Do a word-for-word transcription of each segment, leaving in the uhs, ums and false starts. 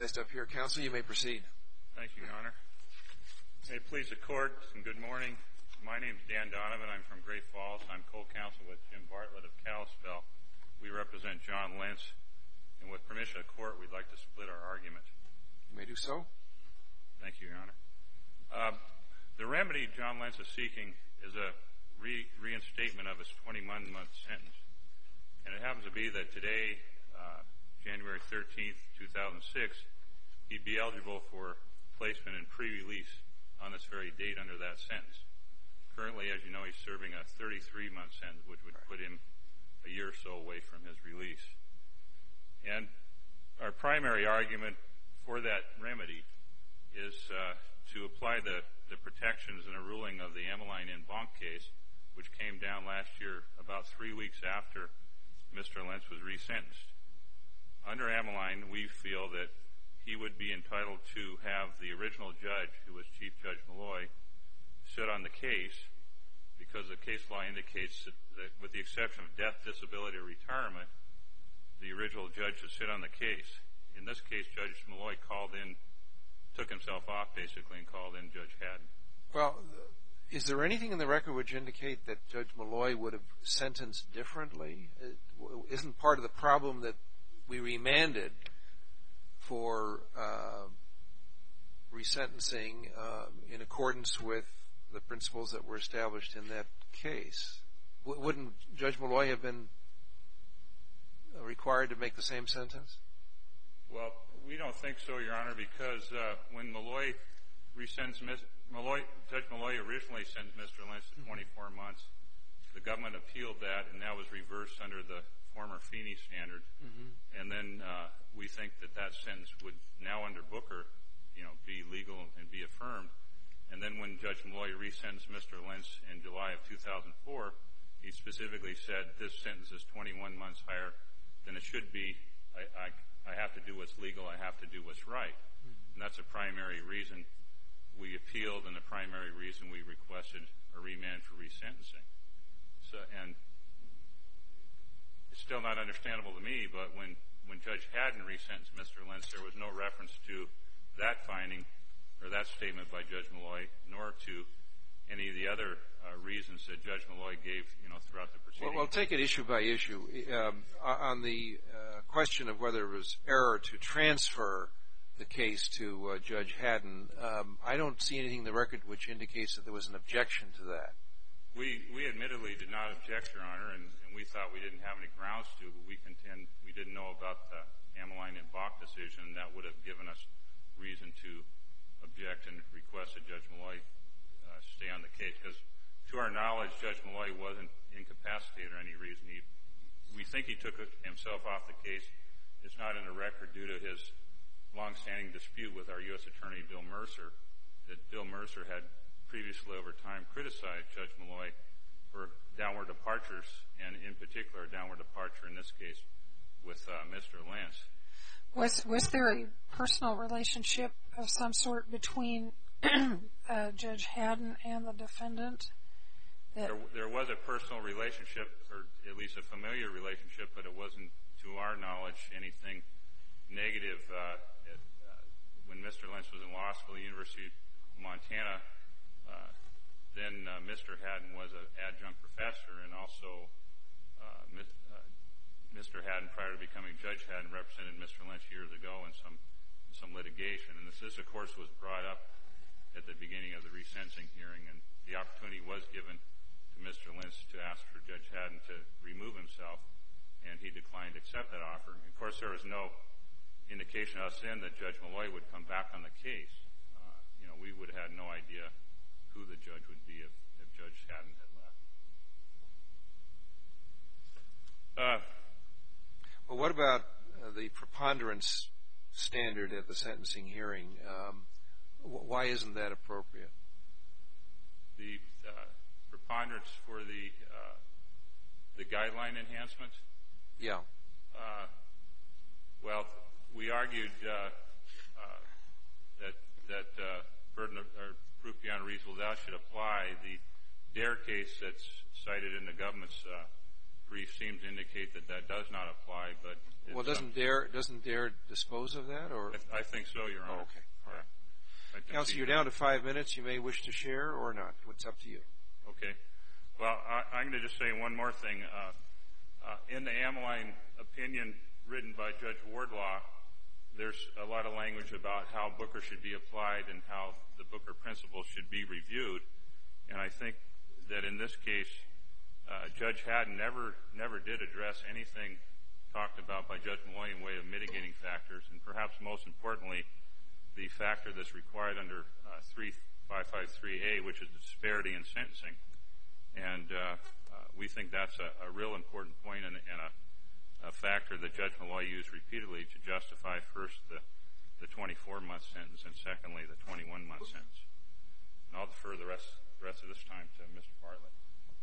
Next up here, counsel, you may proceed. Thank you, Your Honor. May it please the court, and good morning. My name is Dan Donovan. I'm from Great Falls. I'm co-counsel with Jim Bartlett of Kalispell. We represent John Lentz, and with permission of court, we'd like to split our argument. You may do so. Thank you, Your Honor. Uh, the remedy John Lentz is seeking is a re- reinstatement of his twenty-one month sentence. And it happens to be that today, uh, January thirteenth, two thousand six, he'd be eligible for placement in pre-release on this very date under that sentence. Currently, as you know, he's serving a thirty-three month sentence, which would put him a year or so away from his release. And our primary argument for that remedy is uh, to apply the, the protections in a ruling of the Emmeline and Bonk case, which came down last year about three weeks after Mister Lentz was resentenced. Under Emmeline, we feel that he would be entitled to have the original judge, who was Chief Judge Malloy, sit on the case, because the case law indicates that, that with the exception of death, disability, or retirement, the original judge should sit on the case. In this case, Judge Malloy called in, took himself off basically, and called in Judge Haddon. Well, is there anything in the record which indicate that Judge Malloy would have sentenced differently? Isn't part of the problem that we remanded for uh, resentencing uh, in accordance with the principles that were established in that case? W- wouldn't Judge Malloy have been required to make the same sentence? Well, we don't think so, Your Honor, because uh, when Malloy resentenced Malloy, Judge Malloy originally sentenced Mister Lentz to twenty-four months. The government appealed that, and that was reversed under the former Feeney standard. Mm-hmm. And then uh, we think that that sentence would now under Booker, you know, be legal and be affirmed. And then when Judge Malloy resentenced Mister Lentz in July of two thousand four, he specifically said this sentence is twenty-one months higher than it should be. I, I, I have to do what's legal. I have to do what's right. Mm-hmm. And that's a primary reason we appealed, and the primary reason we requested a remand for resentencing. So, and it's still not understandable to me, but when, when Judge Haddon resentenced Mister Lentz, there was no reference to that finding or that statement by Judge Malloy, nor to any of the other uh, reasons that Judge Malloy gave, you know, throughout the proceedings. Well, well take it issue by issue. Um, on the uh, question of whether it was error to transfer the case to uh, Judge Haddon, um, I don't see anything in the record which indicates that there was an objection to that. We we admittedly did not object, Your Honor, and, and we thought we didn't have any grounds to, but we contend we didn't know about the Emmeline and Bach decision, and that would have given us reason to object and request that Judge Malloy uh, stay on the case, because to our knowledge, Judge Malloy wasn't incapacitated or any reason. He, we think he took himself off the case. It's not in the record due to his longstanding dispute with our U S Attorney, Bill Mercer, that Bill Mercer had previously over time criticized Judge Malloy for downward departures, and in particular a downward departure in this case with uh, Mister Lentz. Was was there a personal relationship of some sort between uh, Judge Haddon and the defendant? There, there was a personal relationship, or at least a familiar relationship, but it wasn't, to our knowledge, anything negative. Uh, it, uh, when Mister Lentz was in law school at the University of Montana, uh, then uh, Mister Haddon was an adjunct professor, and also uh, uh, Mister Haddon, prior to becoming Judge Haddon, represented Mister Lentz years ago in some some litigation. And this, this, of course, was brought up at the beginning of the resentencing hearing, and the opportunity was given to Mister Lentz to ask for Judge Haddon to remove himself, and he declined to accept that offer. And of course, there was no indication to us then that Judge Malloy would come back on the case. Uh, you know, we would have had no idea who the judge would be if, if Judge Haddon had left. Uh, well, what about uh, the preponderance standard at the sentencing hearing? Um, wh- why isn't that appropriate? The uh, preponderance for the uh, the guideline enhancement? Yeah. Uh, well, we argued uh, uh, that that uh, burden of, or proof beyond reasonable doubt should apply. The Dare case that's cited in the government's uh, brief seem to indicate that that does not apply, but... Well, doesn't Dare, doesn't Dare dispose of that, or? I, I think so, Your Honor. Oh, okay. All right. Yeah. Counsel, you're down to five minutes. You may wish to share or not. What's up to you? Okay. Well, I, I'm going to just say one more thing. Uh, uh, in the Ammaline opinion written by Judge Wardlaw, there's a lot of language about how Booker should be applied and how the Booker principles should be reviewed. And I think that in this case, uh, Judge Haddon never, never did address anything talked about by Judge Malloy in way of mitigating factors, and perhaps most importantly, the factor that's required under uh, three five five three A, which is the disparity in sentencing. And uh, uh, we think that's a, a real important point and, and a, a factor that Judge Malloy used repeatedly to justify first the, the twenty-four month sentence and secondly the twenty-one month sentence. And I'll defer the rest, the rest of this time to Mister Bartlett.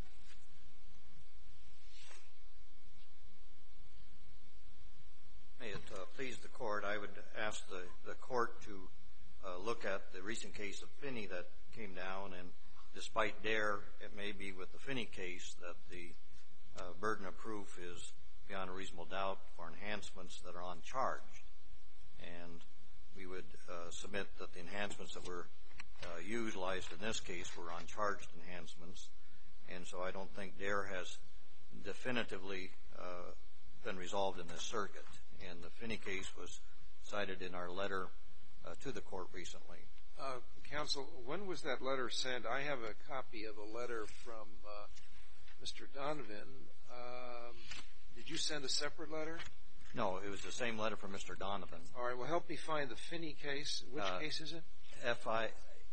May it uh, please the Court, I would ask the, the Court to uh, look at the recent case of Finney that came down, and despite Dare, it may be with the Finney case that the uh, burden of proof is beyond a reasonable doubt for enhancements that are uncharged. And we would uh, submit that the enhancements that were uh, utilized in this case were uncharged enhancements, and so I don't think Dare has definitively uh, been resolved in this circuit. And the Finney case was cited in our letter uh, to the Court recently. Uh, counsel, when was that letter sent? I have a copy of a letter from uh, Mister Donovan. Um, did you send a separate letter? No, it was the same letter from Mister Donovan. All right, well, help me find the Finney case. Which uh, case is it? F I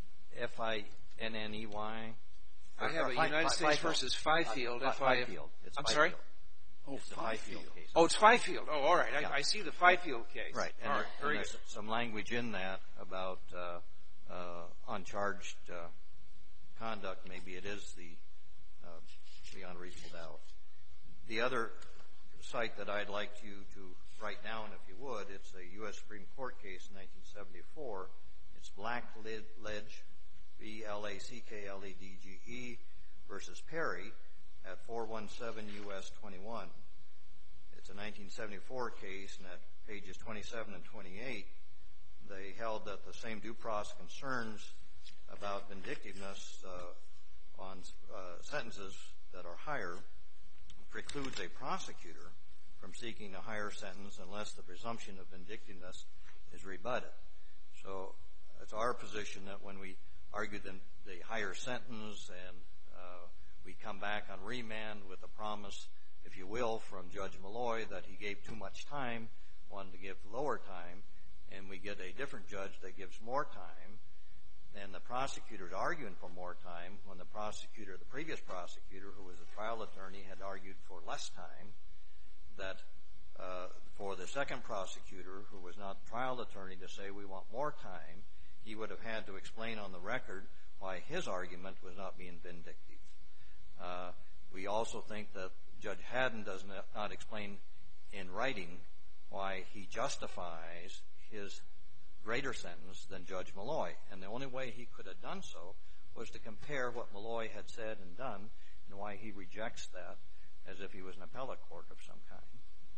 N N E Y. I have a United States versus Fifield. F I F. I'm sorry? Oh, it's the Fifield case. Oh, it's Fifield. Oh, all right. Yeah. I, I see the Fifield case. Right. And, all right. there, and there's some language in that about uh, uh, uncharged uh, conduct. Maybe it is the uh, beyond reasonable doubt. The other site that I'd like you to write down, if you would, it's a U S Supreme Court case in nineteen seventy-four. It's Blackledge, B L A C K L E D G E versus Perry at four one seven U S twenty-one. It's a nineteen seventy-four case, and at pages twenty-seven and twenty-eight, they held that the same due process concerns about vindictiveness uh, on uh, sentences that are higher precludes a prosecutor from seeking a higher sentence unless the presumption of vindictiveness is rebutted. So it's our position that when we argue the, the higher sentence and uh, we come back on remand with a promise, if you will, from Judge Malloy that he gave too much time, wanted to give lower time, and we get a different judge that gives more time, and the prosecutor is arguing for more time when the prosecutor, the previous prosecutor, who was a trial attorney, had argued for less time, that uh, for the second prosecutor, who was not a trial attorney, to say we want more time, he would have had to explain on the record why his argument was not being vindictive. Uh, we also think that Judge Haddon does not, not explain in writing why he justifies his greater sentence than Judge Malloy. And the only way he could have done so was to compare what Malloy had said and done and why he rejects that as if he was an appellate court of some kind.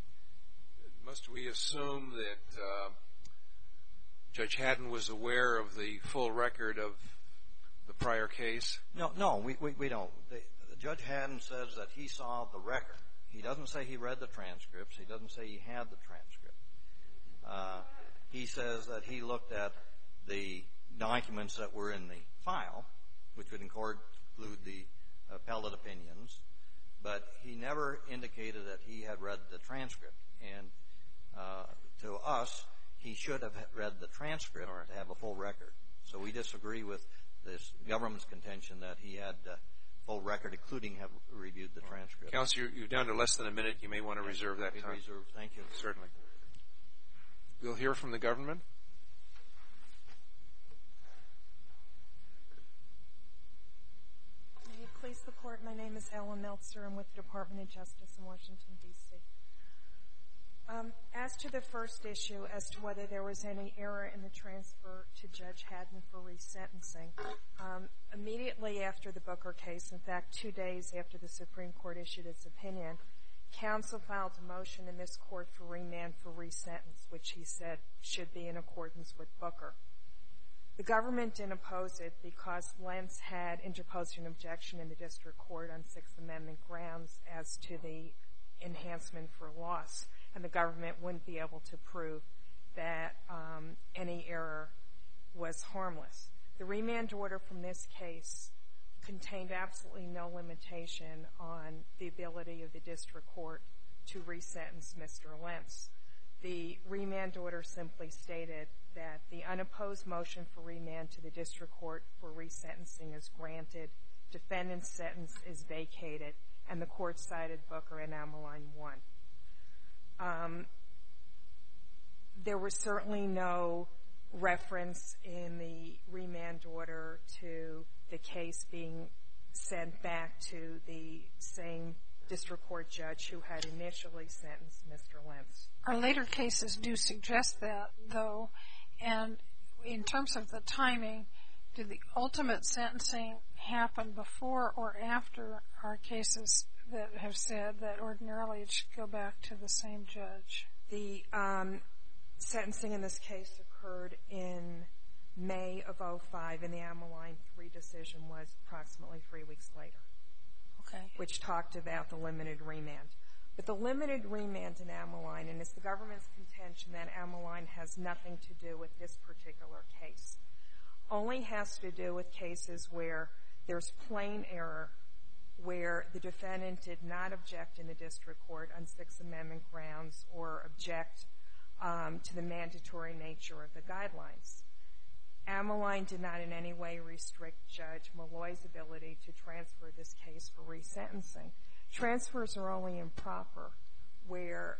Must we assume that uh, Judge Haddon was aware of the full record of the prior case? No, no, we, we, we don't. The, Judge Haddon says that he saw the record. He doesn't say he read the transcripts. He doesn't say he had the transcript. Uh, he says that he looked at the documents that were in the file, which would include the appellate opinions, but he never indicated that he had read the transcript. And uh, to us, he should have read the transcript to have a full record. So we disagree with this government's contention that he had uh, full record, including have reviewed the transcript. Counsel, you're, you're down to less than a minute. You may want to yes, reserve that time. Reserve. Thank you. Certainly. We'll hear from the government. May it please the Court, my name is Ellen Meltzer. I'm with the Department of Justice in Washington, D C Um, as to the first issue, as to whether there was any error in the transfer to Judge Haddon for resentencing, um, immediately after the Booker case, in fact, two days after the Supreme Court issued its opinion, counsel filed a motion in this court for remand for resentence, which he said should be in accordance with Booker. The government didn't oppose it because Lentz had interposed an objection in the district court on Sixth Amendment grounds as to the enhancement for loss, and the government wouldn't be able to prove that um, any error was harmless. The remand order from this case contained absolutely no limitation on the ability of the district court to resentence Mister Lentz. The remand order simply stated that the unopposed motion for remand to the district court for resentencing is granted, defendant's sentence is vacated, and the court cited Booker and Ameline one. Um, there was certainly no reference in the remand order to the case being sent back to the same district court judge who had initially sentenced Mister Lentz. Our later cases do suggest that, though, and in terms of the timing, did the ultimate sentencing happen before or after our cases that have said that ordinarily it should go back to the same judge? The um, sentencing in this case occurred in May of oh five, and the Ameline three decision was approximately three weeks later. Okay. Which talked about the limited remand. But the limited remand in Ameline, and it's the government's contention that Ameline has nothing to do with this particular case, only has to do with cases where there's plain error, where the defendant did not object in the district court on Sixth Amendment grounds or object um, to the mandatory nature of the guidelines. Ameline did not in any way restrict Judge Malloy's ability to transfer this case for resentencing. Transfers are only improper where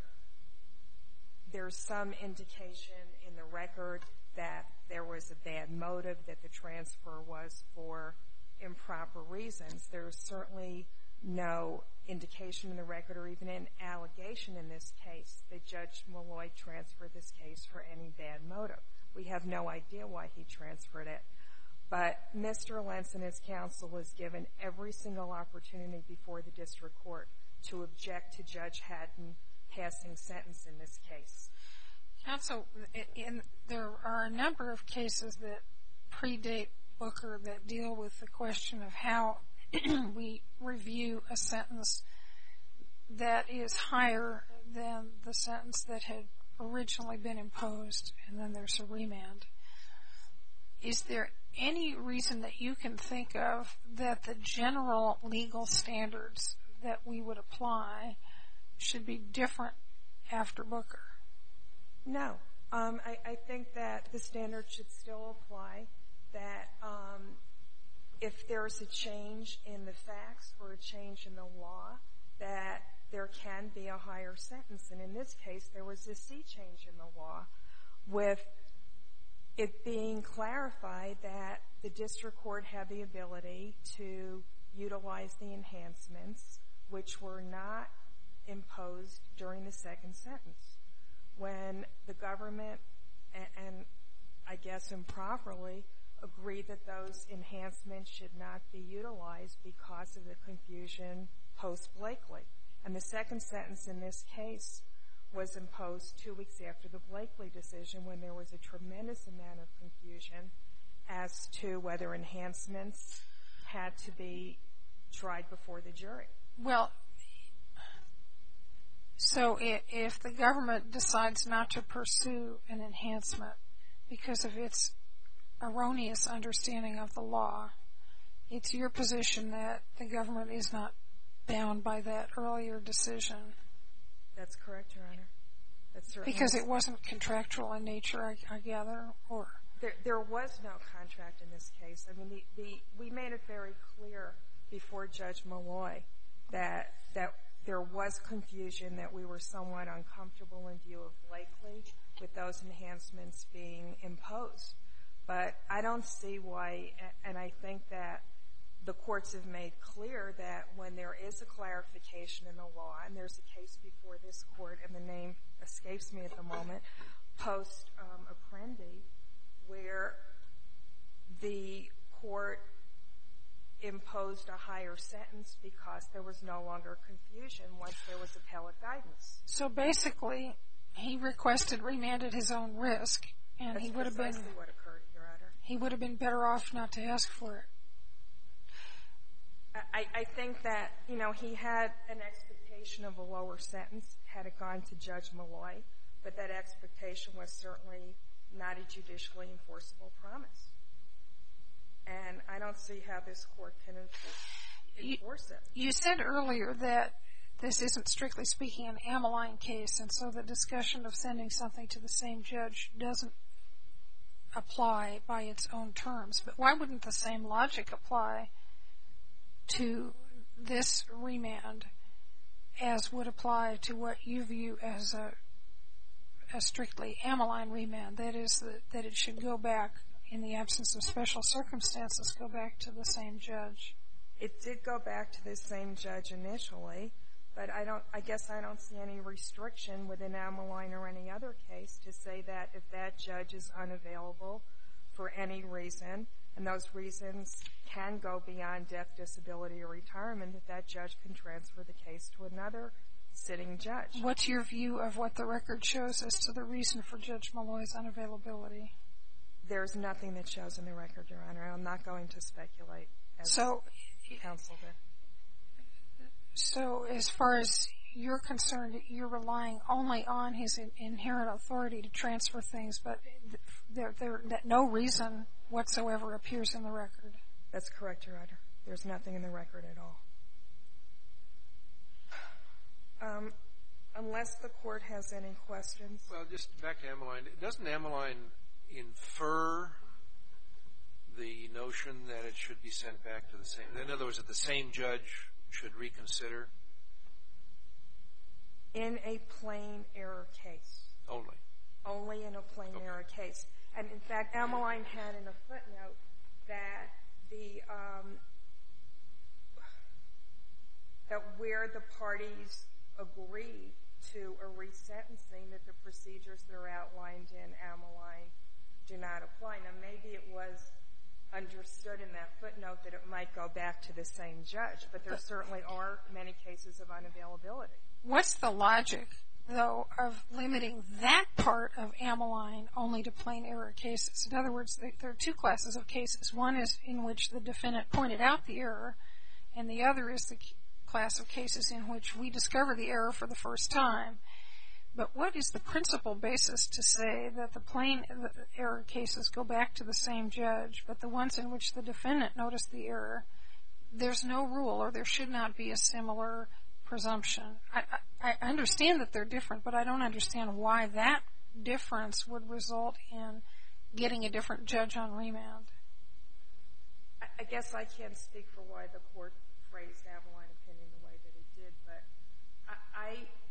there's some indication in the record that there was a bad motive, that the transfer was for improper reasons. There's certainly no indication in the record or even an allegation in this case that Judge Malloy transferred this case for any bad motive. We have no idea why he transferred it. But Mister Lentz and his counsel was given every single opportunity before the district court to object to Judge Haddon passing sentence in this case. Counsel, in, there are a number of cases that predate Booker that deal with the question of how we review a sentence that is higher than the sentence that had originally been imposed, and then there's a remand. Is there any reason that you can think of that the general legal standards that we would apply should be different after Booker? No. Um, I, I think that the standards should still apply, that um, if there's a change in the facts or a change in the law, that there can be a higher sentence. And in this case, there was a sea change in the law with it being clarified that the district court had the ability to utilize the enhancements which were not imposed during the second sentence. When the government, and, and I guess improperly, agreed that those enhancements should not be utilized because of the confusion post-Blakely. And the second sentence in this case was imposed two weeks after the Blakely decision, when there was a tremendous amount of confusion as to whether enhancements had to be tried before the jury. Well, so if the government decides not to pursue an enhancement because of its erroneous understanding of the law, it's your position that the government is not bound by that earlier decision? That's correct, Your Honor. That's certainly because it wasn't contractual in nature, I, I gather, or there, there was no contract in this case. I mean, the, the we made it very clear before Judge Malloy that that there was confusion, that we were somewhat uncomfortable in view of Blakely with those enhancements being imposed. But I don't see why, and I think that the courts have made clear that when there is a clarification in the law, and there's a case before this court, and the name escapes me at the moment, post um, Apprendi, where the court imposed a higher sentence because there was no longer confusion once there was appellate guidance. So basically, he requested remand at his own risk, and That's he would have been precisely what occurred, Your Honor. he would have been better off not to ask for it. I, I think that, you know, he had an expectation of a lower sentence had it gone to Judge Malloy, but that expectation was certainly not a judicially enforceable promise. And I don't see how this court can enforce it. You said earlier that this isn't, strictly speaking, an Ameline case, and so the discussion of sending something to the same judge doesn't apply by its own terms. But why wouldn't the same logic apply to this remand as would apply to what you view as a, a strictly Ameline remand? That is, that, that it should go back, in the absence of special circumstances, go back to the same judge. It did go back to the same judge initially, but I don't, I guess I don't see any restriction within Ameline or any other case to say that if that judge is unavailable for any reason, and those reasons can go beyond death, disability, or retirement, that that judge can transfer the case to another sitting judge. What's your view of what the record shows as to the reason for Judge Malloy's unavailability? There's nothing that shows in the record, Your Honor. I'm not going to speculate as so, counsel there. So as far as you're concerned, you're relying only on his inherent authority to transfer things, but there, there, that no reason whatsoever appears in the record. That's correct, Your Honor. There's nothing in the record at all. Um, unless the court has any questions. Well, just back to Ameline. Doesn't Ameline infer the notion that it should be sent back to the same, in other words, that the same judge should reconsider? In a plain error case. Only? Only in a plain okay. error case. And in fact, Ameline had in a footnote that the, um, that where the parties agree to a resentencing, that the procedures that are outlined in Ameline do not apply. Now, maybe it was understood in that footnote that it might go back to the same judge, but there certainly are many cases of unavailability. What's the logic, though, of limiting that part of Ameline only to plain error cases? In other words, there are two classes of cases. One is in which the defendant pointed out the error, and the other is the class of cases in which we discover the error for the first time. But what is the principal basis to say that the plain error cases go back to the same judge, but the ones in which the defendant noticed the error, there's no rule, or there should not be a similar presumption? I, I, I understand that they're different, but I don't understand why that difference would result in getting a different judge on remand. I, I guess I can't speak for why the court phrased Ameline opinion the way that it did, but I... I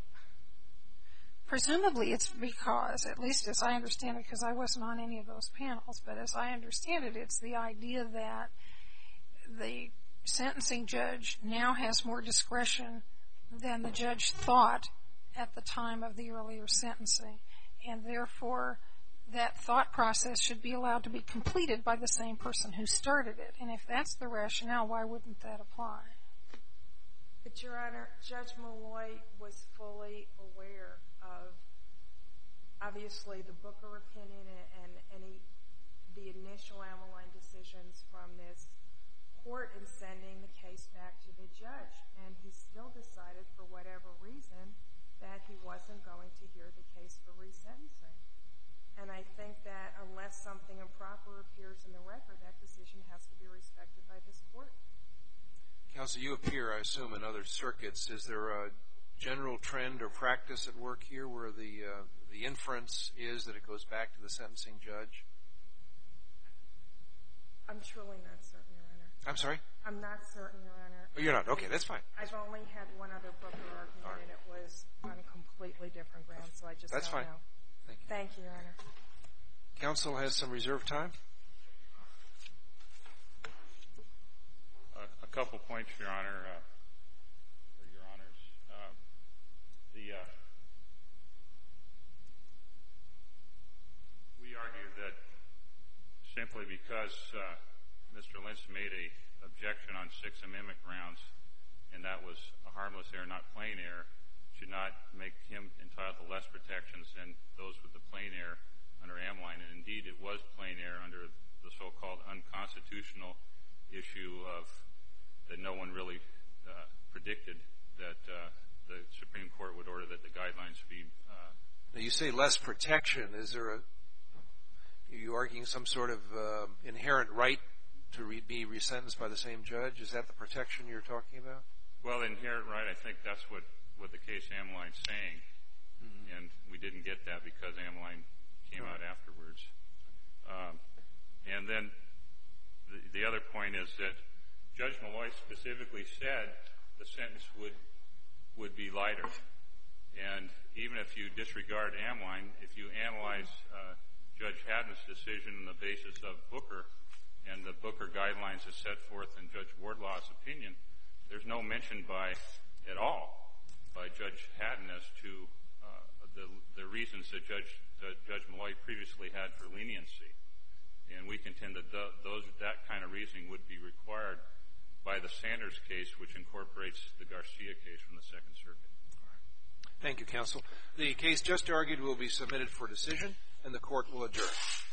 Presumably it's because, at least as I understand it, because I wasn't on any of those panels, but as I understand it, it's the idea that the sentencing judge now has more discretion than the judge thought at the time of the earlier sentencing, and therefore that thought process should be allowed to be completed by the same person who started it. And if that's the rationale, why wouldn't that apply? But, Your Honor, Judge Malloy was fully aware of, obviously, the Booker opinion and any the initial Ameline decisions from this court in sending the case back to the judge. And he still decided, for whatever reason, that he wasn't going to hear the case for resentencing. And I think that unless something improper appears in the record, that decision has to be respected by this court. Counsel, you appear, I assume, in other circuits. Is there a general trend or practice at work here where the uh, the inference is that it goes back to the sentencing judge? I'm truly not certain, Your Honor. I'm sorry? I'm not certain, Your Honor. Oh, you're not? Okay, that's fine. I've only had one other Booker argument, right. And it was on a completely different ground, so I just that's don't fine. know. Thank you. Thank you, Your Honor. Counsel has some reserved time. Uh, a couple points, Your Honor, uh, or Your Honors. Uh, the uh, we argue that simply because uh, Mister Lentz made a objection on Sixth Amendment grounds, and that was a harmless error, not plain error, should not make him entitled to less protections than those with the plain error under Amline. And indeed, it was plain error under the so-called unconstitutional issue of that no one really uh, predicted that uh, the Supreme Court would order that the guidelines be. Uh, now you say less protection. Is there a? Are you arguing some sort of uh, inherent right to re- be resentenced by the same judge? Is that the protection you're talking about? Well, inherent right. I think that's what, what the case Amline's saying, mm-hmm. and we didn't get that because Amline came right. out afterwards. Um, and then the, the other point is that Judge Malloy specifically said the sentence would would be lighter. And even if you disregard Amline, if you analyze uh, Judge Haddon's decision on the basis of Booker and the Booker guidelines as set forth in Judge Wardlaw's opinion, there's no mention by at all by Judge Haddon as to uh, the the reasons that Judge that Judge Malloy previously had for leniency. And we contend that the, those that kind of reasoning would be required by the Sanders case, which incorporates the Garcia case from the Second Circuit. All right. Thank you, counsel. The case just argued will be submitted for decision, and the court will adjourn.